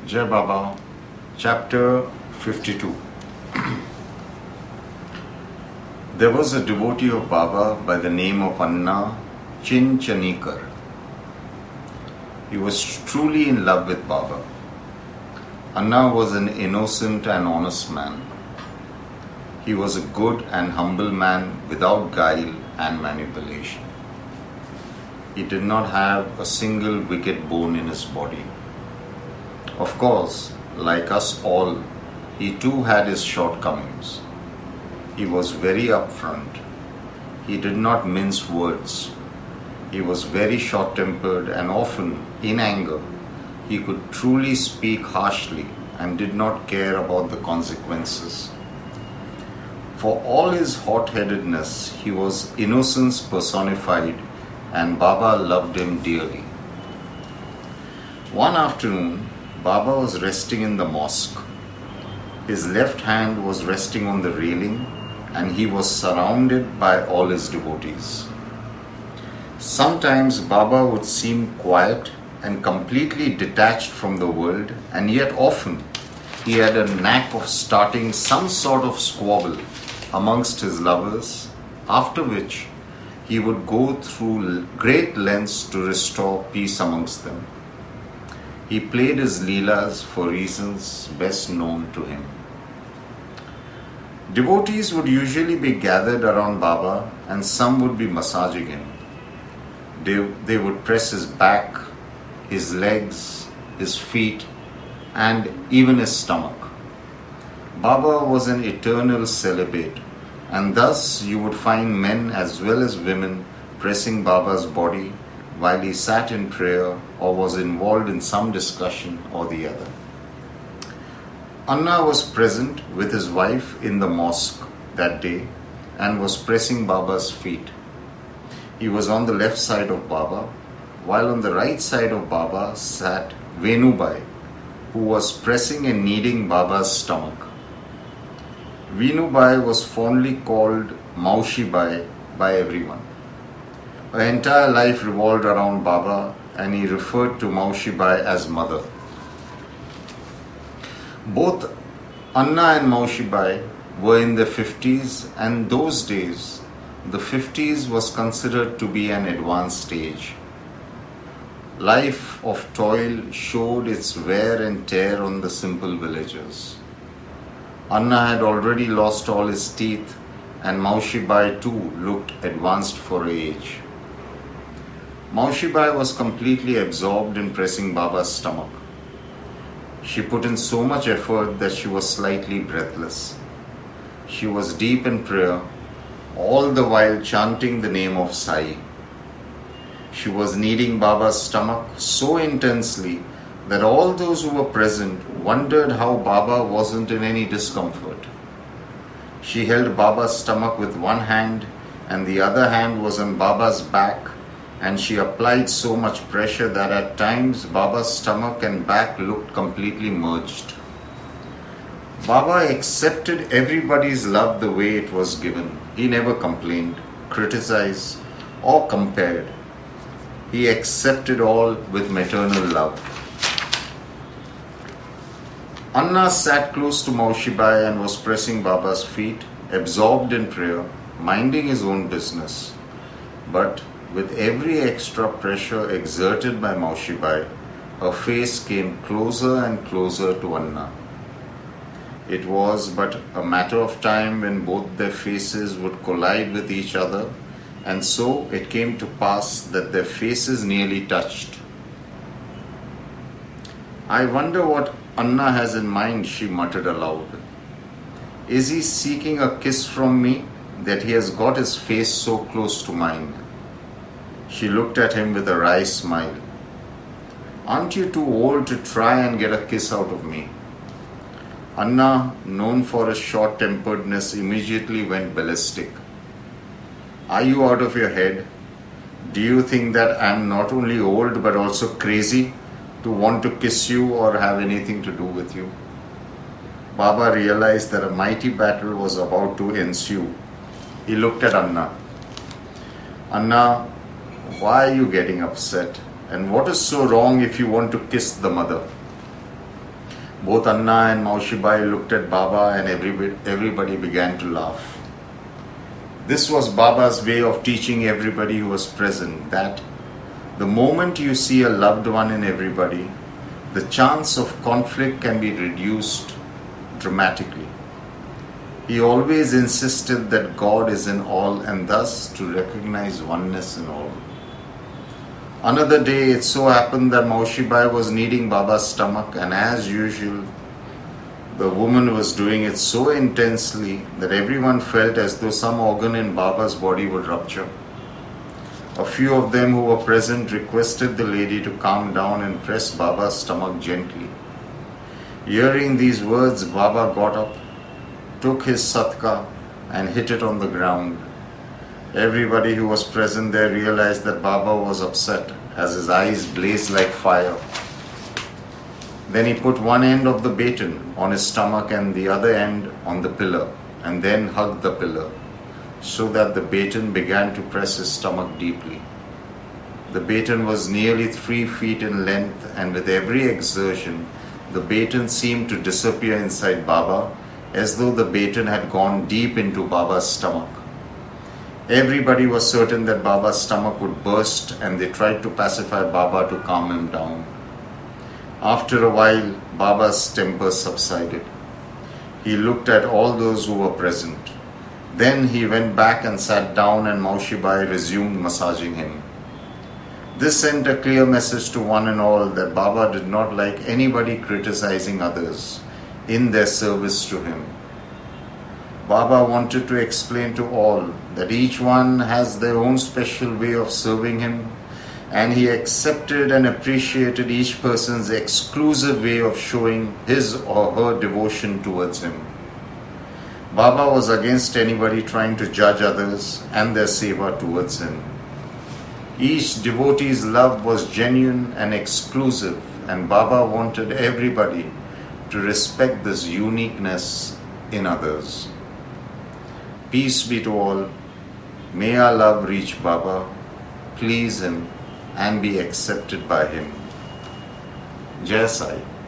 Jai Baba, Chapter 52. There was a devotee of Baba by the name of Anna Chinchanikar. He was truly in love with Baba. Anna was an innocent and honest man. He was a good and humble man without guile and manipulation. He did not have a single wicked bone in his body. Of course, like us all, he too had his shortcomings. He was very upfront. He did not mince words. He was very short-tempered and often, in anger, he could truly speak harshly and did not care about the consequences. For all his hot-headedness, he was innocence personified, and Baba loved him dearly. One afternoon, Baba was resting in the mosque. His left hand was resting on the railing, and he was surrounded by all his devotees. Sometimes Baba would seem quiet and completely detached from the world, and yet often he had a knack of starting some sort of squabble amongst his lovers, after which he would go through great lengths to restore peace amongst them. He played his leelas for reasons best known to him. Devotees would usually be gathered around Baba, and some would be massaging him. They would press his back, his legs, his feet, and even his stomach. Baba was an eternal celibate, and thus you would find men as well as women pressing Baba's body while he sat in prayer or was involved in some discussion or the other. Anna was present with his wife in the mosque that day and was pressing Baba's feet. He was on the left side of Baba, while on the right side of Baba sat Venubai, who was pressing and kneading Baba's stomach. Venubai was fondly called Maushibai by everyone. Her entire life revolved around Baba, and he referred to Maushibai as mother. Both Anna and Maushibai were in their 50s, and those days, the 50s was considered to be an advanced stage. Life of toil showed its wear and tear on the simple villagers. Anna had already lost all his teeth, and Maushibai too looked advanced for her age. Maushibai was completely absorbed in pressing Baba's stomach. She put in so much effort that she was slightly breathless. She was deep in prayer, all the while chanting the name of Sai. She was kneading Baba's stomach so intensely that all those who were present wondered how Baba wasn't in any discomfort. She held Baba's stomach with one hand, and the other hand was on Baba's back, and she applied so much pressure that at times Baba's stomach and back looked completely merged. Baba accepted everybody's love the way it was given. He never complained, criticized, or compared. He accepted all with maternal love. Anna sat close to Maushibai and was pressing Baba's feet, absorbed in prayer, minding his own business. But with every extra pressure exerted by Maushibai, her face came closer and closer to Anna. It was but a matter of time when both their faces would collide with each other, and so it came to pass that their faces nearly touched. "I wonder what Anna has in mind," she muttered aloud. "Is he seeking a kiss from me that he has got his face so close to mine?" She looked at him with a wry smile. "Aren't you too old to try and get a kiss out of me?" Anna, known for her short-temperedness, immediately went ballistic. "Are you out of your head? Do you think that I am not only old but also crazy to want to kiss you or have anything to do with you?" Baba realized that a mighty battle was about to ensue. He looked at Anna. "Anna, why are you getting upset? And what is so wrong if you want to kiss the mother?" Both Anna and Maushibai looked at Baba and everybody began to laugh. This was Baba's way of teaching everybody who was present that the moment you see a loved one in everybody, the chance of conflict can be reduced dramatically. He always insisted that God is in all and thus to recognize oneness in all. Another day, it so happened that Maushibai was kneading Baba's stomach, and as usual, the woman was doing it so intensely that everyone felt as though some organ in Baba's body would rupture. A few of them who were present requested the lady to calm down and press Baba's stomach gently. Hearing these words, Baba got up, took his satka and hit it on the ground. Everybody who was present there realized that Baba was upset as his eyes blazed like fire. Then he put one end of the baton on his stomach and the other end on the pillar, and then hugged the pillar so that the baton began to press his stomach deeply. The baton was nearly 3 feet in length, and with every exertion, the baton seemed to disappear inside Baba as though the baton had gone deep into Baba's stomach. Everybody was certain that Baba's stomach would burst, and they tried to pacify Baba to calm him down. After a while, Baba's temper subsided. He looked at all those who were present. Then he went back and sat down, and Maushibai resumed massaging him. This sent a clear message to one and all that Baba did not like anybody criticizing others in their service to him. Baba wanted to explain to all that each one has their own special way of serving him, and he accepted and appreciated each person's exclusive way of showing his or her devotion towards him. Baba was against anybody trying to judge others and their seva towards him. Each devotee's love was genuine and exclusive, and Baba wanted everybody to respect this uniqueness in others. Peace be to all. May our love reach Baba, please him, and be accepted by him. Jai Sai.